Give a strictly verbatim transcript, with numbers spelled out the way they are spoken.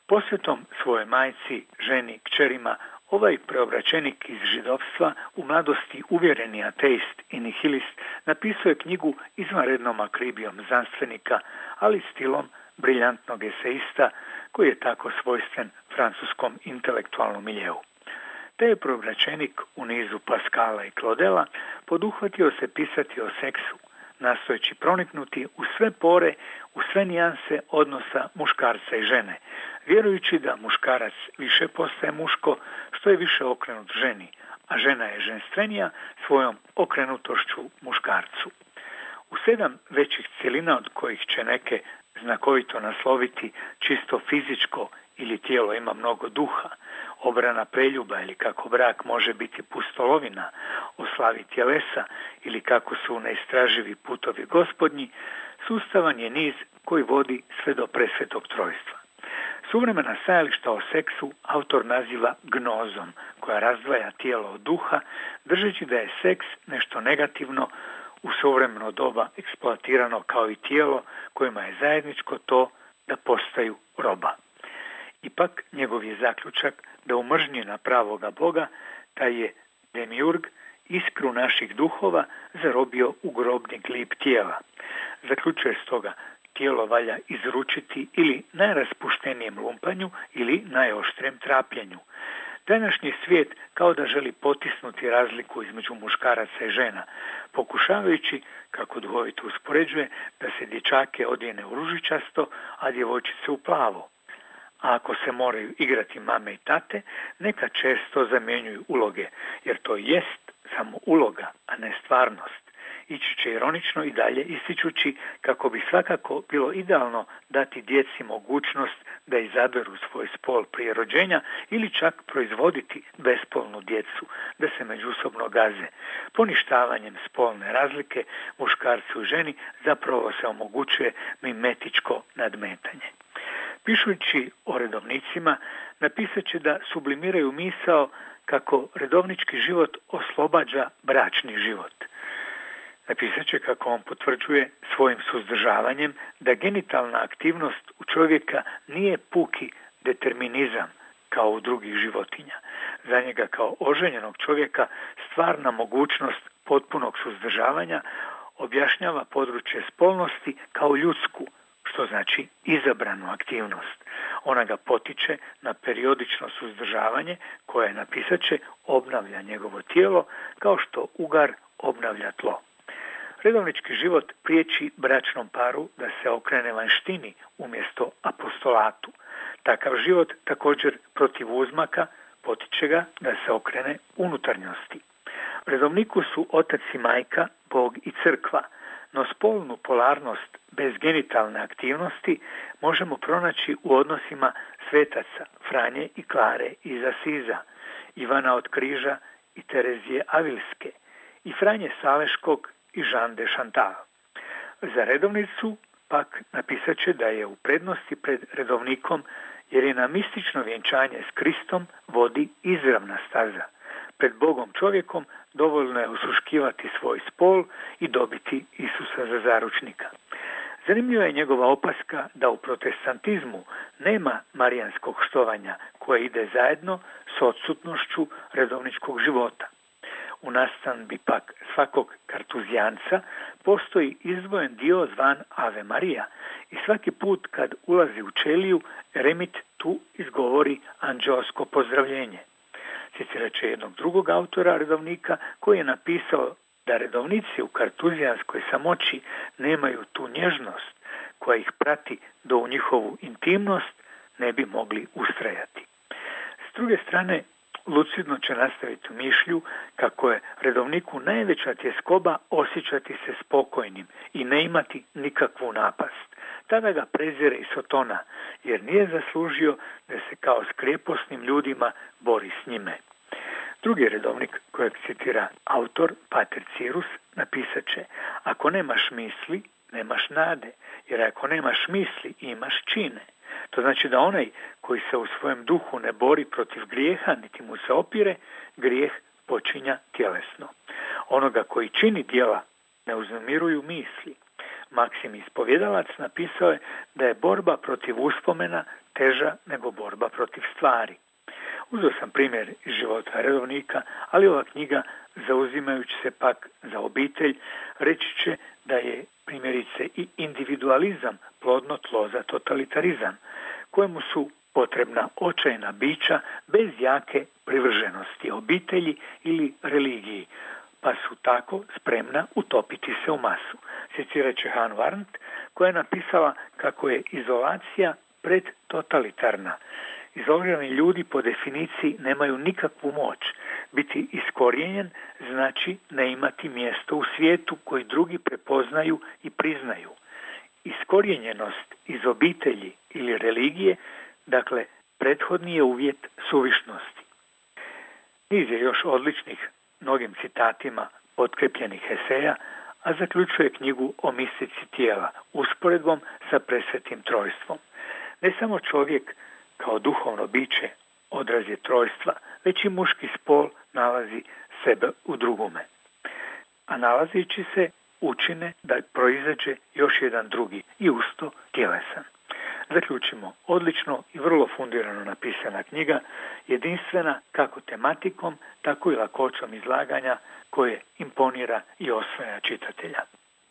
Posvetom svojoj majci, ženi, kćerima, ovaj preobraćenik iz židovstva, u mladosti uvjereni ateist i nihilist, napisao je knjigu izvanrednom akribijom znanstvenika, ali stilom briljantnog eseista koji je tako svojstven francuskom intelektualnom miljeu. Te je preobraćenik u nizu Pascala i Claudela poduhvatio se pisati o seksu, nastojeći proniknuti u sve pore, u sve nijanse odnosa muškarca i žene, vjerujući da muškarac više postaje muško što je više okrenut ženi, a žena je ženstvenija svojom okrenutošću muškarcu. U sedam većih cjelina, od kojih će neke znakovito nasloviti čisto fizičko ili tijelo ima mnogo duha, obrana preljuba ili kako brak može biti pustolovina, o slavi tjelesa ili kako su neistraživi putovi gospodnji, sustavan je niz koji vodi sve do presvetog trojstva. Suvremena stajališta o seksu autor naziva gnozom, koja razdvaja tijelo od duha, držeći da je seks nešto negativno u suvremeno doba eksploatirano kao i tijelo kojima je zajedničko to da postaju roba. Ipak njegov je zaključak da u mržnji na pravoga Boga taj je demiurg iskru naših duhova zarobio u grobni glib tijela. Zaključuje stoga tijelo valja izručiti ili najraspuštenijem lumpanju ili najoštrijem trapljenju. Današnji svijet kao da želi potisnuti razliku između muškaraca i žena, pokušavajući, kako duhovito uspoređuje, da se dječake odjene u ružičasto, a djevojčice u plavo. A ako se moraju igrati mame i tate, neka često zamjenjuju uloge, jer to jest samo uloga, a ne stvarnost. Ići će ironično i dalje ističući kako bi svakako bilo idealno dati djeci mogućnost da izaberu svoj spol prije rođenja ili čak proizvoditi bespolnu djecu, da se međusobno gaze. Poništavanjem spolne razlike muškarcu i ženi zapravo se omogućuje mimetičko nadmetanje. Pišući o redovnicima, napisat će da sublimiraju misao kako redovnički život oslobađa bračni život. Napisat će kako on potvrđuje svojim suzdržavanjem da genitalna aktivnost u čovjeka nije puki determinizam kao u drugih životinja. Za njega kao oženjenog čovjeka stvarna mogućnost potpunog suzdržavanja objašnjava područje spolnosti kao ljudsku, što znači izabranu aktivnost. Ona ga potiče na periodično suzdržavanje koje, napisat će, obnavlja njegovo tijelo kao što ugar obnavlja tlo. Redovnički život priječi bračnom paru da se okrene vanštini umjesto apostolatu. Takav život također protiv uzmaka potiče ga da se okrene unutarnjosti. Redovniku su otac i majka, Bog i crkva, no spolnu polarnost bez genitalne aktivnosti možemo pronaći u odnosima svetaca Franje i Klare iz Asiza, Ivana od Križa i Terezije Avilske, i Franje Saleškog i Jean de Chantal. Za redovnicu pak napisat će da je u prednosti pred redovnikom jer je na mistično vjenčanje s Kristom vodi izravna staza. Pred Bogom čovjekom dovoljno je usuškivati svoj spol i dobiti Isusa za zaručnika. Zanimljiva je njegova opaska da u protestantizmu nema marijanskog štovanja koje ide zajedno s odsutnošću redovničkog života. U nastanbi pak svakog kartuzijanca postoji izdvojen dio zvan Ave Marija i svaki put kad ulazi u ćeliju, eremit tu izgovori anđeosko pozdravljenje. Citirat će jednog drugog autora redovnika koji je napisao da redovnici u kartuzijanskoj samoći nemaju tu nježnost koja ih prati do u njihovu intimnost ne bi mogli ustrajati. S druge strane, lucidno će nastaviti u mišlju kako je redovniku najveća tjeskoba osjećati se spokojnim i ne imati nikakvu napast. Tada ga prezire i Sotona, jer nije zaslužio da se kao s krijeposnim ljudima bori s njime. Drugi redovnik kojeg citira autor, Pater Cirus, napisat će: ako nemaš misli, nemaš nade, jer ako nemaš misli, imaš čine. To znači da onaj koji se u svojem duhu ne bori protiv grijeha, niti mu se opire, grijeh počinja tjelesno. Onoga koji čini djela ne uznemiruju misli. Maksim ispovjedalac napisao je da je borba protiv uspomena teža nego borba protiv stvari. Uzeo sam primjer iz života redovnika, ali ova knjiga, zauzimajući se pak za obitelj, reći će da je primjerice i individualizam plodno tlo za totalitarizam, kojemu su potrebna očajna bića bez jake privrženosti obitelji ili religiji, pa su tako spremna utopiti se u masu. Citiraće Hannah Arendt, koja je napisala kako je izolacija predtotalitarna. Izolirani ljudi po definiciji nemaju nikakvu moć. Biti iskorijenjen znači ne imati mjesto u svijetu koji drugi prepoznaju i priznaju. Iskorijenjenost iz obitelji ili religije, dakle, prethodni je uvjet suvišnosti. Niz je još odličnih mnogim citatima potkrepljenih eseja, a zaključuje knjigu o mistici tijela usporedbom sa presvetim trojstvom. Ne samo čovjek kao duhovno biće odraz je trojstva, već i muški spol nalazi sebe u drugome. A nalazići se učine da proizađe još jedan drugi i usto tjelesan. Zaključimo, odlično i vrlo fundirano napisana knjiga, jedinstvena kako tematikom, tako i lakoćom izlaganja koje imponira i osvaja čitatelja.